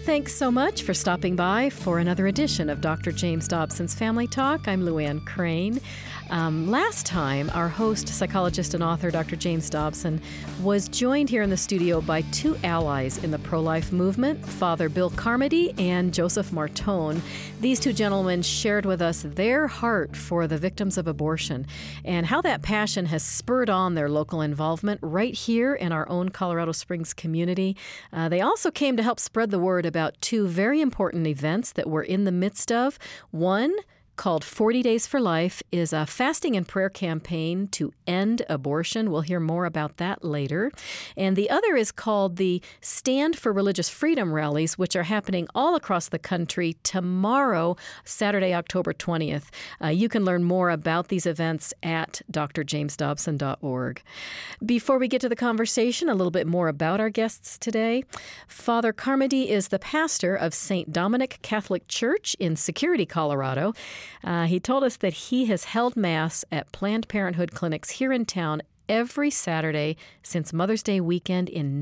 Thanks so much for stopping by for another edition of Dr. James Dobson's Family Talk. I'm Luann Crane. Last time, our host, psychologist, and author, Dr. James Dobson, was joined here in the studio by two allies in the pro-life movement, Father Bill Carmody and Joseph Martone. These two gentlemen shared with us their heart for the victims of abortion and how that passion has spurred on their local involvement right here in our own Colorado Springs community. They also came to help spread the word about two very important events that we're in the midst of. One, called 40 Days for Life, is a fasting and prayer campaign to end abortion. We'll hear more about that later. And the other is called the Stand for Religious Freedom rallies, which are happening all across the country tomorrow, Saturday, October 20th. You can learn more about these events at drjamesdobson.org. Before we get to the conversation, a little bit more about our guests today. Father Carmody is the pastor of St. Dominic Catholic Church in Security, Colorado. He told us that he has held Mass at Planned Parenthood clinics here in town every Saturday since Mother's Day weekend in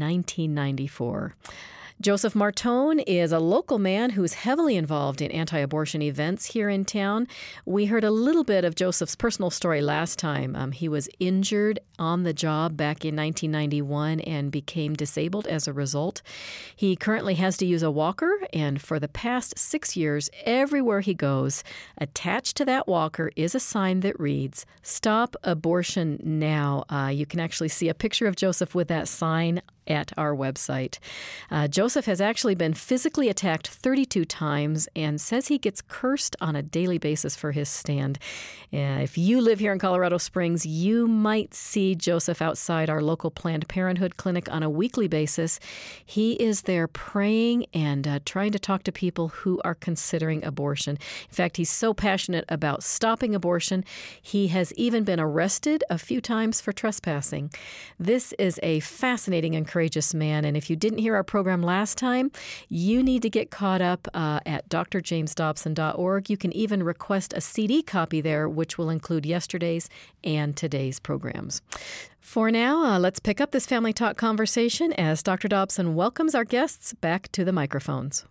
1994. Joseph Martone is a local man who's heavily involved in anti-abortion events here in town. We heard a little bit of Joseph's personal story last time. He was injured on the job back in 1991 and became disabled as a result. He currently has to use a walker, and for the past 6 years, everywhere he goes, attached to that walker is a sign that reads, "Stop Abortion Now." You can actually see a picture of Joseph with that sign at our website. Joseph has actually been physically attacked 32 times and says he gets cursed on a daily basis for his stand. If you live here in Colorado Springs, you might see Joseph outside our local Planned Parenthood clinic on a weekly basis. He is there praying and trying to talk to people who are considering abortion. In fact, he's so passionate about stopping abortion, he has even been arrested a few times for trespassing. This is a fascinating and courageous man, and if you didn't hear our program last time, you need to get caught up at drjamesdobson.org. You can even request a CD copy there, which will include yesterday's and today's programs. For now, let's pick up this Family Talk conversation as Dr. Dobson welcomes our guests back to the microphones.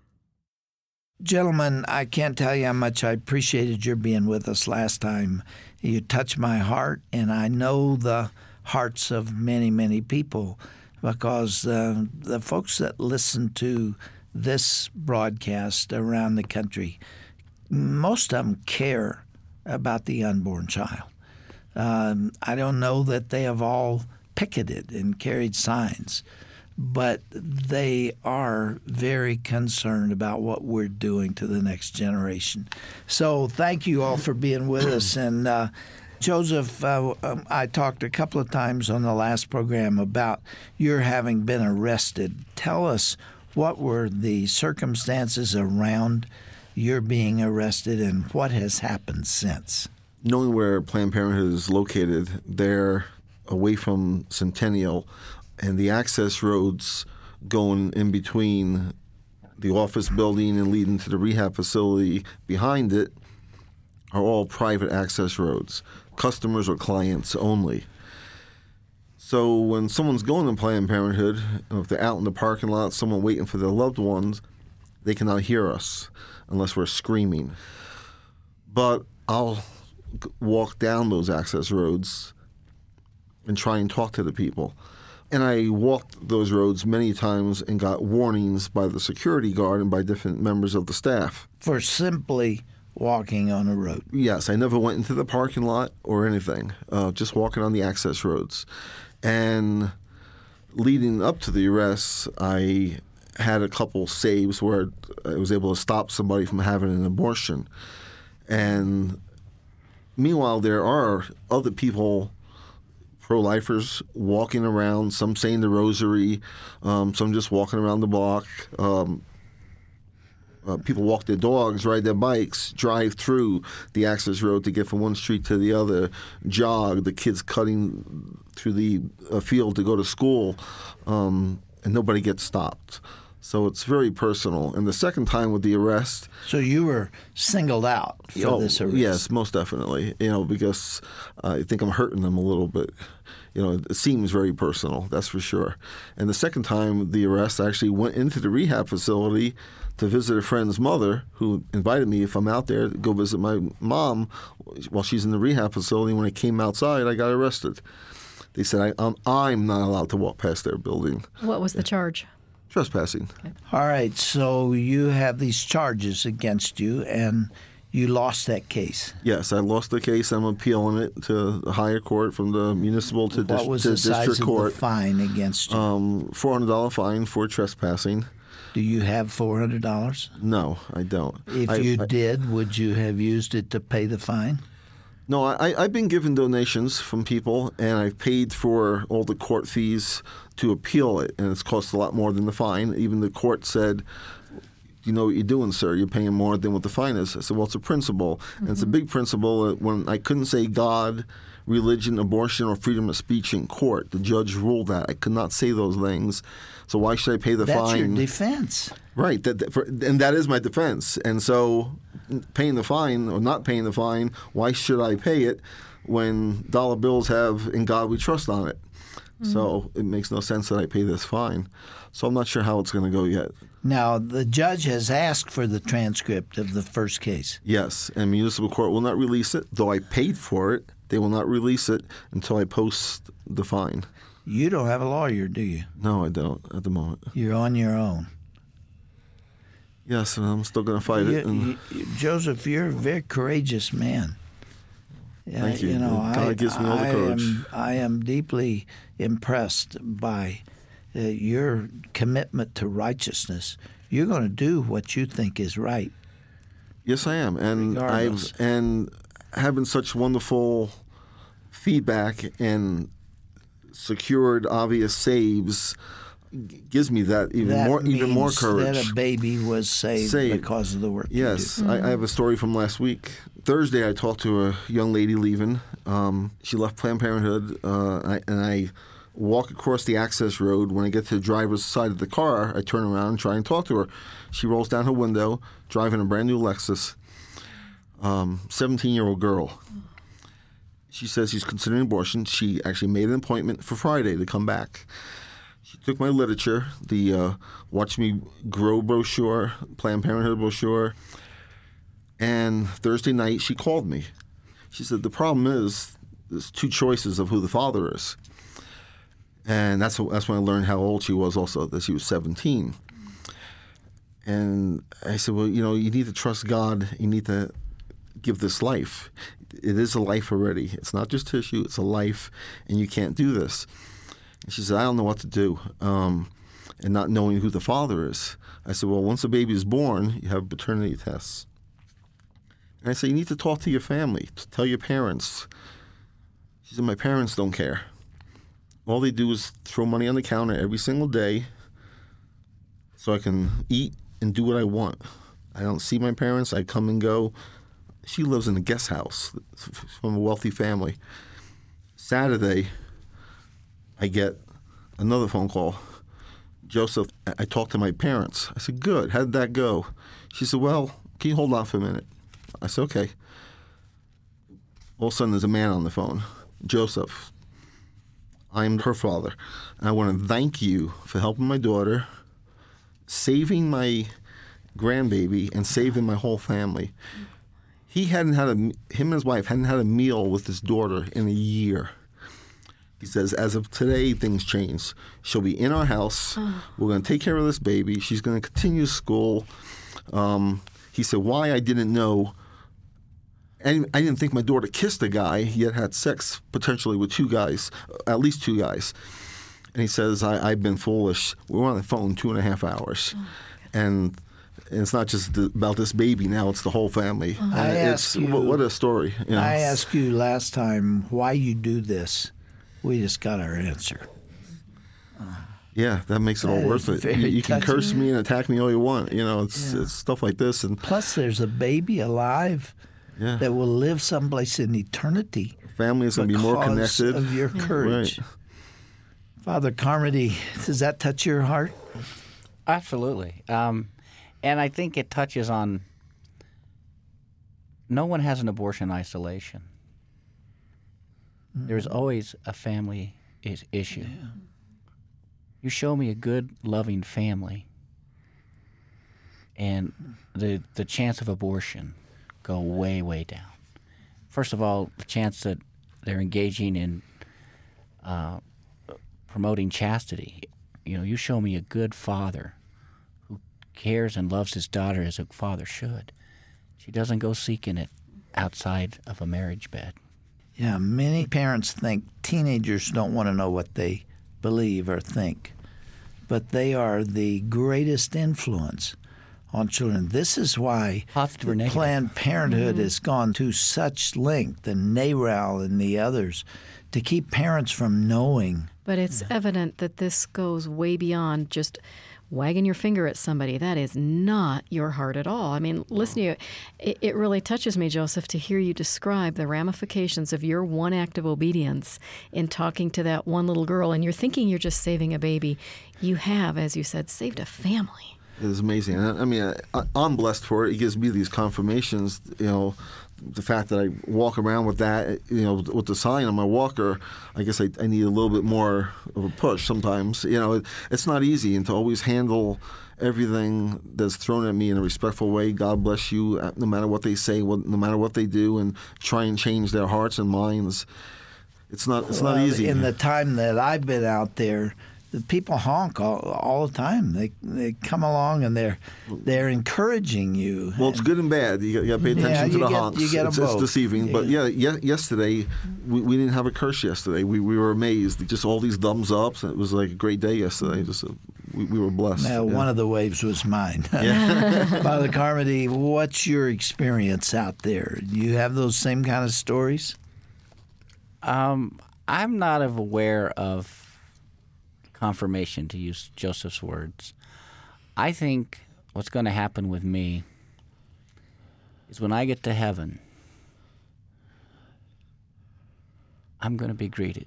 Gentlemen, I can't tell you how much I appreciated your being with us last time. You touched my heart, and I know the hearts of many, many people, because the folks that listen to this broadcast around the country, most of them care about the unborn child. I don't know that they have all picketed and carried signs, but they are very concerned about what we're doing to the next generation. So thank you all for being with us. And Joseph, I talked a couple of times on the last program about your having been arrested. Tell us, what were the circumstances around your being arrested and what has happened since? Knowing where Planned Parenthood is located, they're away from Centennial, and the access roads going in between the office building and leading to the rehab facility behind it are all private access roads, customers or clients only. So when someone's going to Planned Parenthood, if they're out in the parking lot, someone waiting for their loved ones, they cannot hear us unless we're screaming. But I'll walk down those access roads and try and talk to the people. And I walked those roads many times and got warnings by the security guard and by different members of the staff. For simply walking on a road? Yes, I never went into the parking lot or anything, just walking on the access roads. And leading up to the arrest, I had a couple saves where I was able to stop somebody from having an abortion. And meanwhile, there are other people, pro-lifers, walking around, some saying the rosary, some just walking around the block. People walk their dogs, ride their bikes, drive through the access road to get from one street to the other, jog, the kids cutting through the field to go to school, and nobody gets stopped. So it's very personal. And the second time with the arrest... So you were singled out for this arrest? Yes, most definitely, because I think I'm hurting them a little bit. it seems very personal, that's for sure. And the second time, the arrest, I actually went into the rehab facility to visit a friend's mother who invited me, if I'm out there, to go visit my mom while she's in the rehab facility. When I came outside, I got arrested. They said I'm not allowed to walk past their building. What was the charge? Trespassing. Okay. All right, so you have these charges against you, and you lost that case. Yes, I lost the case. I'm appealing it to the higher court, from the municipal to What was to the size district of court. the fine against you? $400 fine for trespassing. Do you have $400? No, I don't. If you did, would you have used it to pay the fine? No, I've been given donations from people, and I've paid for all the court fees to appeal it, and it's cost a lot more than the fine. Even the court said, "You know what you're doing, sir. You're paying more than what the fine is." I said, "Well, it's a principle, and it's a big principle. When I couldn't say God, religion, abortion, or freedom of speech in court, the judge ruled that I could not say those things. So why should I pay the fine?" That's your defense. Right, and that is my defense. And so paying the fine or not paying the fine, why should I pay it when dollar bills have "In God We Trust" on it? So it makes no sense that I pay this fine. So I'm not sure how it's going to go yet. Now, the judge has asked for the transcript of the first case. Yes, and municipal court will not release it, though I paid for it. They will not release it until I post the fine. You don't have a lawyer, do you? No, I don't at the moment. You're on your own. Yes, and I'm still going to fight it. And Joseph, you're a very courageous man. Thank you. God gives me all the courage. I am deeply impressed by your commitment to righteousness. You're going to do what you think is right. Yes, I am, and Regardless. having such wonderful feedback and secured obvious saves gives me that even more courage. That a baby was saved because of the work Yes, you do. I have a story from last week. Thursday, I talked to a young lady leaving. She left Planned Parenthood, and I walk across the access road. When I get to the driver's side of the car, I turn around and try and talk to her. She rolls down her window, driving a brand new Lexus, 17-year-old girl. She says she's considering abortion. She actually made an appointment for Friday to come back. She took my literature, the Watch Me Grow brochure, Planned Parenthood brochure, and Thursday night she called me. She said, the problem is there's two choices of who the father is. And that's when I learned how old she was also, that she was 17. And I said, well, you need to trust God. You need to give this life. It is a life already. It's not just tissue. It's a life, and you can't do this. And she said, I don't know what to do, and not knowing who the father is. I said, well, once a baby is born, you have paternity tests. And I said, you need to talk to your family, to tell your parents. She said, my parents don't care. All they do is throw money on the counter every single day so I can eat and do what I want. I don't see my parents. I come and go. She lives in a guest house from a wealthy family. Saturday, I get another phone call. Joseph, I talked to my parents. I said, good. How did that go? She said, well, can you hold on for a minute? I said, okay. All of a sudden, there's a man on the phone. Joseph, I'm her father. And I want to thank you for helping my daughter, saving my grandbaby, and saving my whole family. Him and his wife hadn't had a meal with his daughter in a year. He says, as of today, things changed. She'll be in our house. We're going to take care of this baby. She's going to continue school. He said, why I didn't know. And I didn't think my daughter kissed a guy, yet had sex potentially with two guys, at least two guys. And he says, I've been foolish. We were on the phone 2.5 hours. And it's not just about this baby now, it's the whole family. What a story. I asked you last time why you do this. We just got our answer. Yeah, that makes it all worth it. You can curse me and attack me all you want. It's stuff like this. And plus, there's a baby alive that will live someplace in eternity. Family is going to be more connected. Because of your courage. Right. Father Carmody, does that touch your heart? Absolutely. And I think it touches on no one has an abortion in isolation. There's always a family issue. You show me a good, loving family, and the chance of abortion go way, way down. First of all, the chance that they're engaging in promoting chastity. You show me a good father who cares and loves his daughter as a father should. She doesn't go seeking it outside of a marriage bed. Yeah, many parents think teenagers don't want to know what they believe or think, but they are the greatest influence on children. This is why Positive or negative. Planned Parenthood has gone to such length, and NARAL and the others, to keep parents from knowing. But it's evident that this goes way beyond just wagging your finger at somebody. That is not your heart at all. I mean, listen to you. It really touches me, Joseph, to hear you describe the ramifications of your one act of obedience in talking to that one little girl, and you're thinking you're just saving a baby. You have, as you said, saved a family. It is amazing. I mean, I'm blessed for it. It gives me these confirmations, the fact that I walk around with that, with the sign on my walker. I guess I need a little bit more of a push sometimes. It's not easy, and to always handle everything that's thrown at me in a respectful way. God bless you, no matter what they say, no matter what they do, and try and change their hearts and minds. It's not easy. In the time that I've been out there, the people honk all the time. They come along and they're encouraging you. Well, it's good and bad. You got to pay attention to the honks. You get it's both. deceiving. But yesterday we didn't have a curse yesterday. We were amazed. Just all these thumbs ups. It was like a great day yesterday. Just we were blessed. Now, one of the waves was mine. Father Carmody, what's your experience out there? Do you have those same kind of stories? I'm not aware of confirmation, to use Joseph's words. I think what's going to happen with me is when I get to heaven, I'm going to be greeted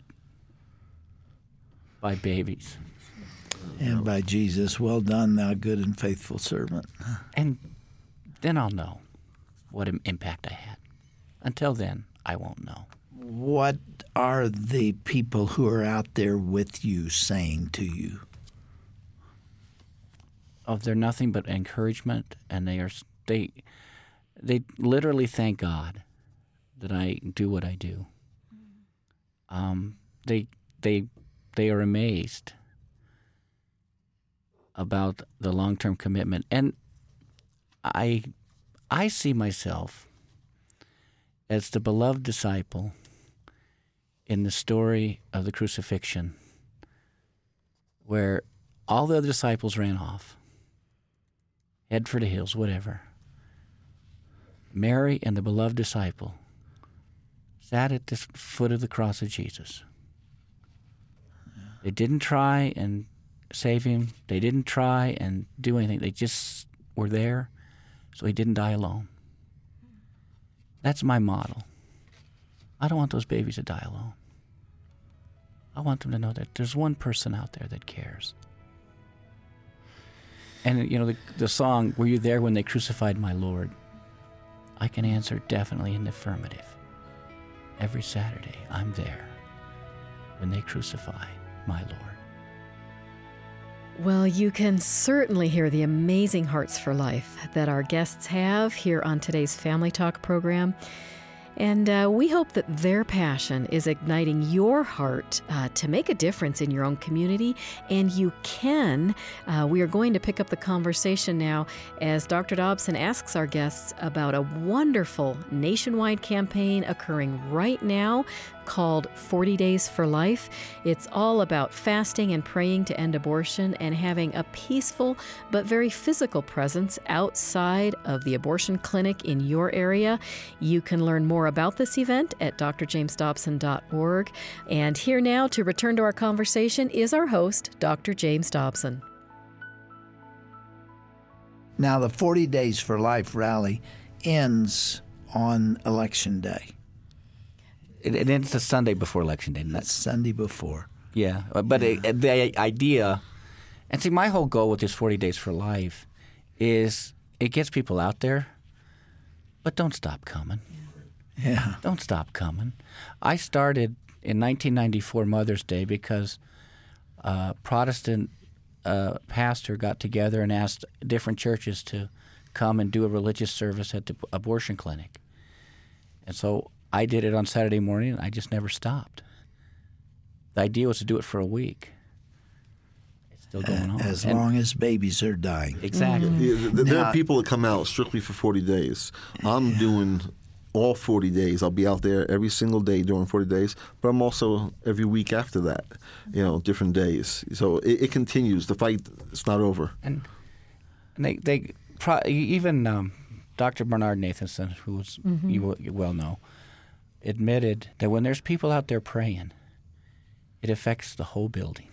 by babies. And by Jesus, well done, thou good and faithful servant. And then I'll know what impact I had. Until then, I won't know. What are the people who are out there with you saying to you? They're nothing but encouragement, and they literally thank God that I do what I do. They are amazed about the long-term commitment, and I see myself as the beloved disciple in the story of the crucifixion, where all the other disciples ran off, head for the hills, whatever. Mary and the beloved disciple sat at the foot of the cross of Jesus. They didn't try and save him. They didn't try and do anything. They just were there so he didn't die alone. That's my model. I don't want those babies to die alone. I want them to know that there's one person out there that cares. And, the song, "Were you there when they crucified my Lord?" I can answer definitely in the affirmative. Every Saturday, I'm there when they crucify my Lord. Well, you can certainly hear the amazing Hearts for Life that our guests have here on today's Family Talk program. And we hope that their passion is igniting your heart to make a difference in your own community. And you can. We are going to pick up the conversation now as Dr. Dobson asks our guests about a wonderful nationwide campaign occurring right now called 40 Days for Life. It's all about fasting and praying to end abortion and having a peaceful but very physical presence outside of the abortion clinic in your area. You can learn more about this event at drjamesdobson.org. And here now to return to our conversation is our host, Dr. James Dobson. Now, the 40 Days for Life rally ends on Election Day. It ends the Sunday before Election Day. That's Sunday before. Yeah, but the idea, and see, my whole goal with this 40 Days for Life is it gets people out there, but don't stop coming. Yeah. Don't stop coming. I started in 1994 Mother's Day because a Protestant pastor got together and asked different churches to come and do a religious service at the abortion clinic. And so I did it on Saturday morning, and I just never stopped. The idea was to do it for a week. It's still going on. As long as babies are dying. Exactly. Yeah, there are people that come out strictly for 40 days. I'm doing all 40 days. I'll be out there every single day during 40 days, but I'm also every week after that, different days. So it continues. The fight, it's not over. And even Dr. Bernard Nathanson, who you well know, admitted that when there's people out there praying, it affects the whole building.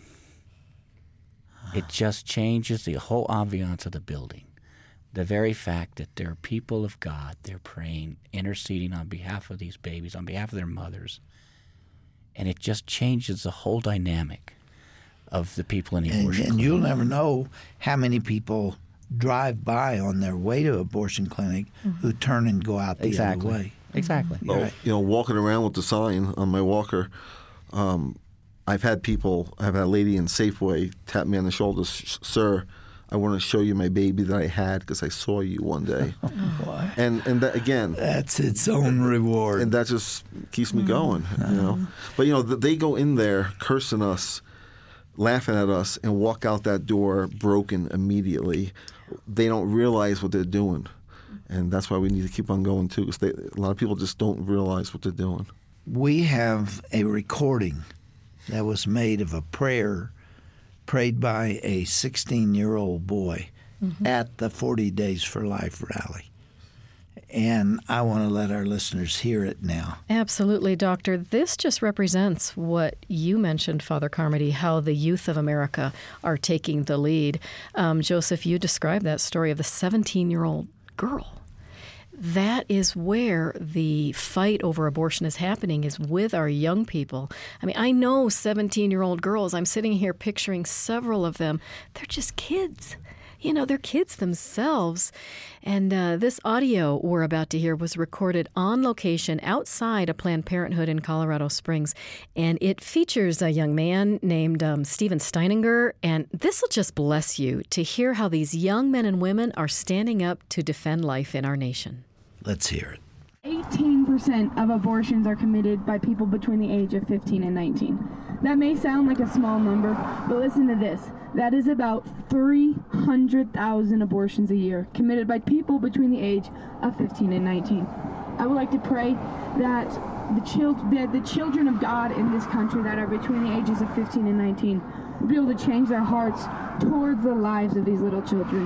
It just changes the whole ambiance of the building. The very fact that there are people of God, they're praying, interceding on behalf of these babies, on behalf of their mothers, and it just changes the whole dynamic of the people in the abortion clinic. And you'll never know how many people drive by on their way to abortion clinic who turn and go out the other way. Exactly. Well, walking around with the sign on my walker, I've had a lady in Safeway tap me on the shoulder, "Sir, I want to show you my baby that I had because I saw you one day." And that, again, that's its own reward. And that just keeps me going, But, they go in there cursing us, laughing at us, and walk out that door broken immediately. They don't realize what they're doing. And that's why we need to keep on going, too, because a lot of people just don't realize what they're doing. We have a recording that was made of a prayer prayed by a 16-year-old boy at the 40 Days for Life rally. And I want to let our listeners hear it now. Absolutely, Doctor. This just represents what you mentioned, Father Carmody, how the youth of America are taking the lead. Joseph, you described that story of the 17-year-old girl. That is where the fight over abortion is happening, is with our young people. I mean, I know 17-year-old girls. I'm sitting here picturing several of them. They're just kids. They're kids themselves. And this audio we're about to hear was recorded on location outside a Planned Parenthood in Colorado Springs. And it features a young man named Steven Steininger. And this will just bless you to hear how these young men and women are standing up to defend life in our nation. Let's hear it. 18% of abortions are committed by people between the age of 15 and 19. That may sound like a small number, but listen to this. That is about 300,000 abortions a year committed by people between the age of 15 and 19. I would like to pray that the children of God in this country that are between the ages of 15 and 19 will be able to change their hearts towards the lives of these little children.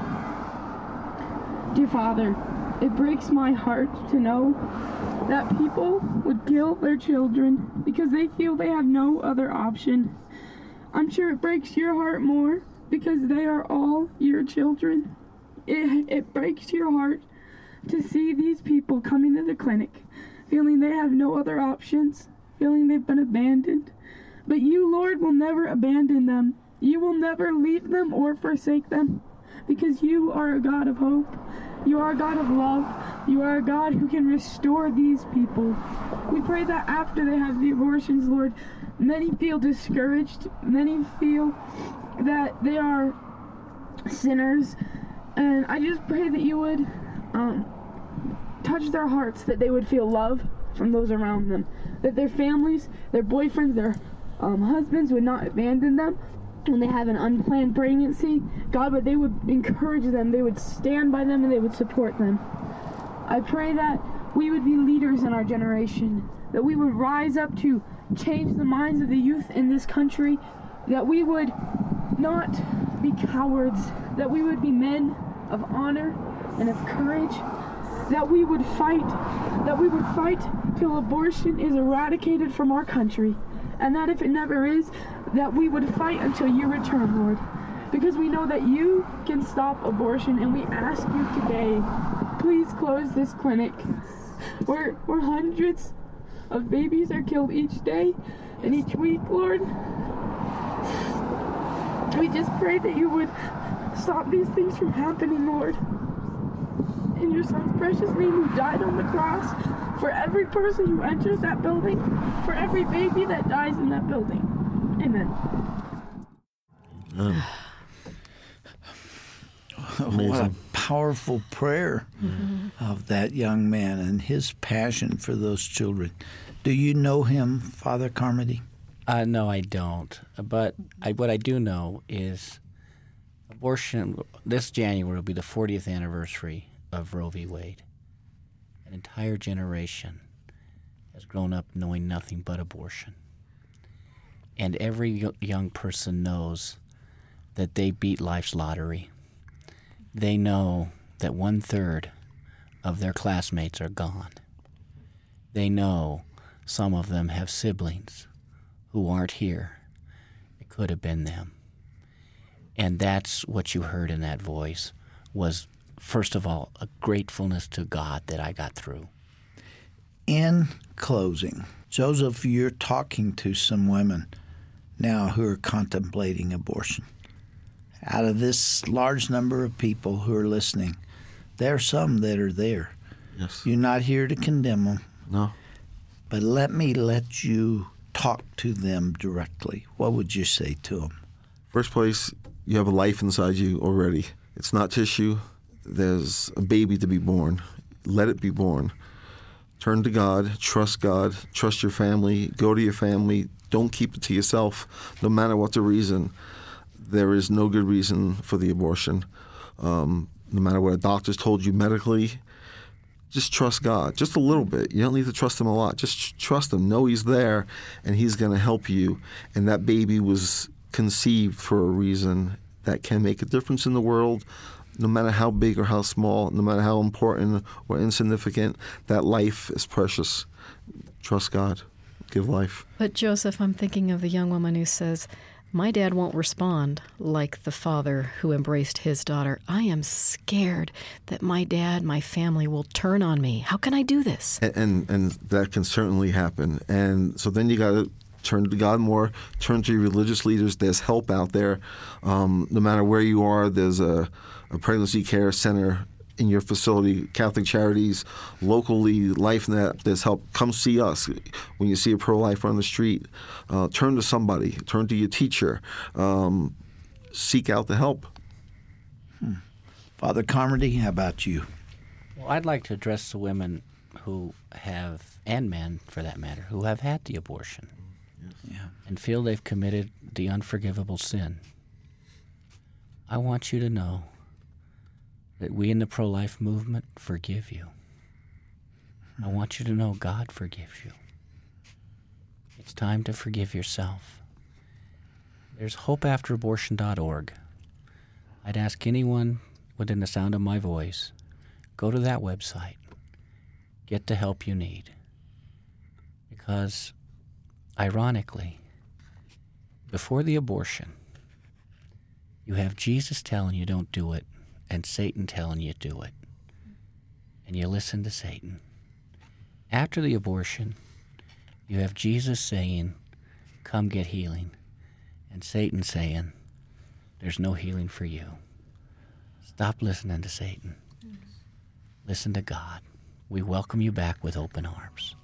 Dear Father, it breaks my heart to know that people would kill their children because they feel they have no other option. I'm sure it breaks your heart more because they are all your children. It breaks your heart to see these people coming to the clinic, feeling they have no other options, feeling they've been abandoned. But you, Lord, will never abandon them. You will never leave them or forsake them because you are a God of hope. You are a God of love. You are a God who can restore these people. We pray that after they have the abortions, Lord, many feel discouraged. Many feel that they are sinners. And I just pray that you would touch their hearts, that they would feel love from those around them, that their families, their boyfriends, their husbands would not abandon them when they have an unplanned pregnancy, God, but they would encourage them, they would stand by them, and they would support them. I pray that we would be leaders in our generation, that we would rise up to change the minds of the youth in this country, that we would not be cowards, that we would be men of honor and of courage, that we would fight till abortion is eradicated from our country, and that if it never is, that we would fight until you return, Lord, because we know that you can stop abortion, and we ask you today, please close this clinic where hundreds of babies are killed each day and each week, Lord. We just pray that you would stop these things from happening, Lord. In your son's precious name who died on the cross for every person who enters that building, for every baby that dies in that building. Amen. What a powerful prayer of that young man and his passion for those children. Do you know him, Father Carmody? No, I don't. But what I do know is abortion, this January will be the 40th anniversary of Roe v. Wade. An entire generation has grown up knowing nothing but abortion. And every young person knows that they beat life's lottery. They know that 1/3 of their classmates are gone. They know some of them have siblings who aren't here. It could have been them. And that's what you heard in that voice was, first of all, a gratefulness to God that I got through. In closing, Joseph, you're talking to some women now who are contemplating abortion. Out of this large number of people who are listening, there are some that are there. Yes. You're not here to condemn them. No. But let you talk to them directly. What would you say to them? First place, you have a life inside you already. It's not tissue. There's a baby to be born. Let it be born. Turn to God, trust your family, go to your family. Don't keep it to yourself, no matter what the reason. There is no good reason for the abortion. No matter what a doctor's told you medically, just trust God, just a little bit. You don't need to trust him a lot. Just trust him. Know he's there, and he's going to help you. And that baby was conceived for a reason that can make a difference in the world, no matter how big or how small, no matter how important or insignificant. That life is precious. Trust God. Give life. But Joseph, I'm thinking of the young woman who says, my dad won't respond like the father who embraced his daughter. I am scared that my dad, my family will turn on me. How can I do this? And that can certainly happen. And so then you got to turn to God more, turn to your religious leaders. There's help out there. No matter where you are, there's a pregnancy care center in your facility, Catholic Charities, locally, LifeNet. There's help. Come see us. When you see a pro-lifer on the street, turn to somebody. Turn to your teacher. Seek out the help. Father Carmody, how about you? Well, I'd like to address the women who have, and men for that matter, who have had the abortion and feel they've committed the unforgivable sin. I want you to know that we in the pro-life movement forgive you. I want you to know God forgives you. It's time to forgive yourself. There's hopeafterabortion.org. I'd ask anyone within the sound of my voice, go to that website. Get the help you need. Because, ironically, before the abortion, you have Jesus telling you don't do it, and Satan telling you do it. And you listen to Satan. After the abortion, you have Jesus saying, come get healing. And Satan saying, there's no healing for you. Stop listening to Satan. Listen to God. We welcome you back with open arms.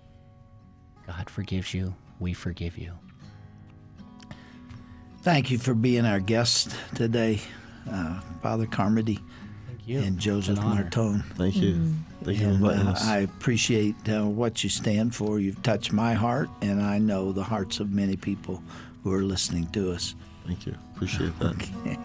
God forgives you. We forgive you. Thank you for being our guest today, Father Carmody and Joseph Martone. Thank you. Thank you for inviting us. I appreciate what you stand for. You've touched my heart, and I know the hearts of many people who are listening to us. Thank you. Appreciate that. Okay.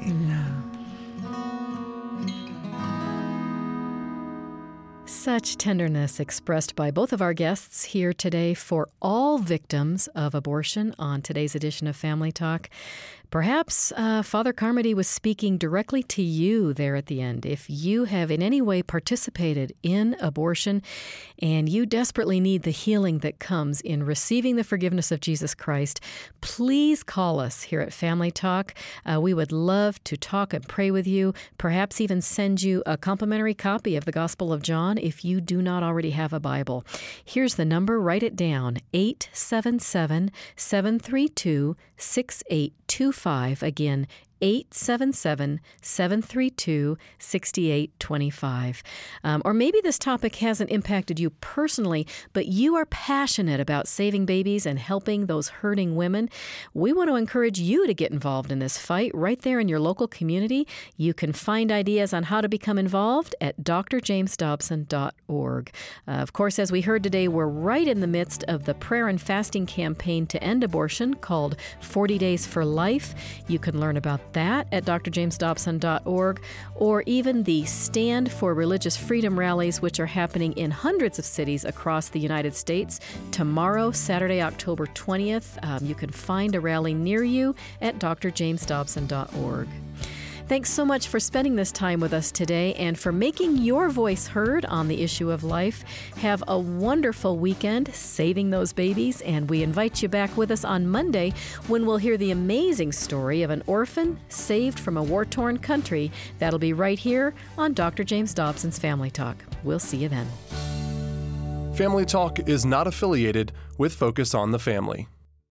Such tenderness expressed by both of our guests here today for all victims of abortion on today's edition of Family Talk. Perhaps Father Carmody was speaking directly to you there at the end. If you have in any way participated in abortion and you desperately need the healing that comes in receiving the forgiveness of Jesus Christ, please call us here at Family Talk. We would love to talk and pray with you, perhaps even send you a complimentary copy of the Gospel of John if you do not already have a Bible. Here's the number. Write it down, 877-732-6825. Again, 877-732-6825. Or maybe this topic hasn't impacted you personally, but you are passionate about saving babies and helping those hurting women. We want to encourage you to get involved in this fight right there in your local community. You can find ideas on how to become involved at drjamesdobson.org. Of course, as we heard today, we're right in the midst of the prayer and fasting campaign to end abortion called 40 Days for Life. You can learn about that at drjamesdobson.org, or even the Stand for Religious Freedom rallies, which are happening in hundreds of cities across the United States. Tomorrow, Saturday, October 20th, you can find a rally near you at drjamesdobson.org. Thanks so much for spending this time with us today and for making your voice heard on the issue of life. Have a wonderful weekend saving those babies, and we invite you back with us on Monday when we'll hear the amazing story of an orphan saved from a war-torn country. That'll be right here on Dr. James Dobson's Family Talk. We'll see you then. Family Talk is not affiliated with Focus on the Family.